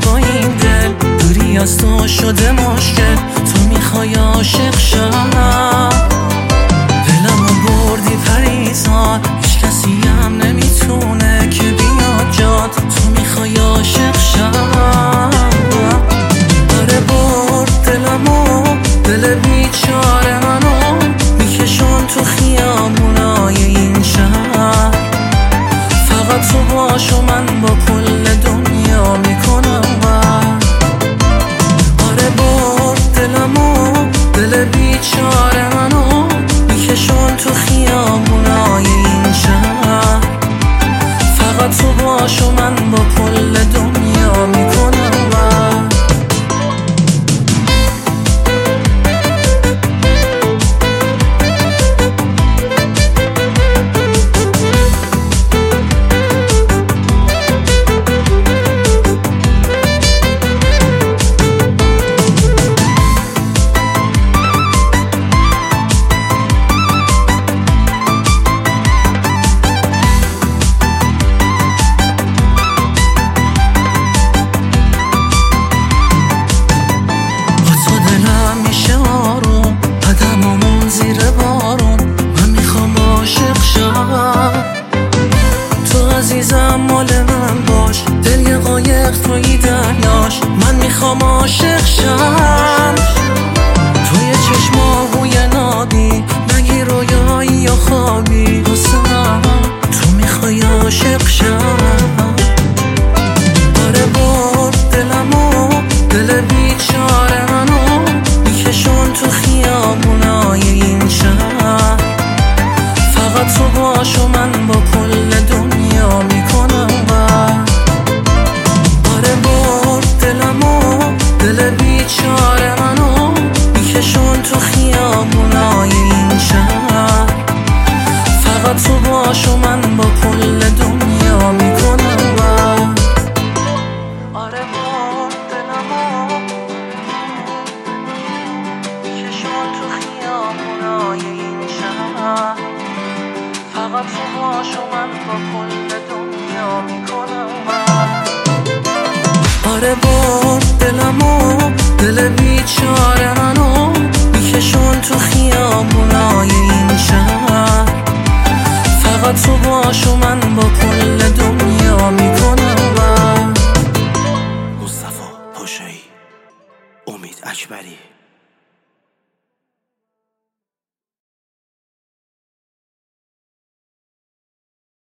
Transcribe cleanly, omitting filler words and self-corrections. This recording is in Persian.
با این دل، دوری از تو شده مشکل. تو میخوای عاشق شم، دلمو بردی پریزاد، هیچ کسی هم نمیتونه که بیاد جات. تو میخوای عاشق شم، آره برد دلمو، دل بیچاره منو میکشون تو خیابونای این شهر. فقط تو باشو من با کل دنیا میکنم آره برد دلمو، دل بیچاره منو میکشون تو خیابونای این شهر. فقط تو باشو من با کل دنیا میکنم زیر بارون. من میخوام عاشق شم، تو عزیزم مال من باش، دل یه قایق توی دریاش. من میخوام عاشق شم، توی چشماهوی نابی، مگی رویایی یا خوابی واسه من. تو میخوای عاشق شم، آره برد دلمو، دل بیچاره منو میکشون تو خیابونای این شهر. فقط تو باشو من با کل دنیا میکنم آره برد دلمو، دل بیچاره منو میکشون تو خیابونای این شهر. فقط تو باشو من با کل دنیا میکنم آره برد دلمو، میکشون تو خیابونای این شهر. فقط تو باشو من با کل دنیا میکنم آره برد دلمو، دل بیچاره منو میکشون تو خیابونای این شهر. فقط تو باشو من با کل دنیا میکنم. مصطفی پاشایی، امید اکبری.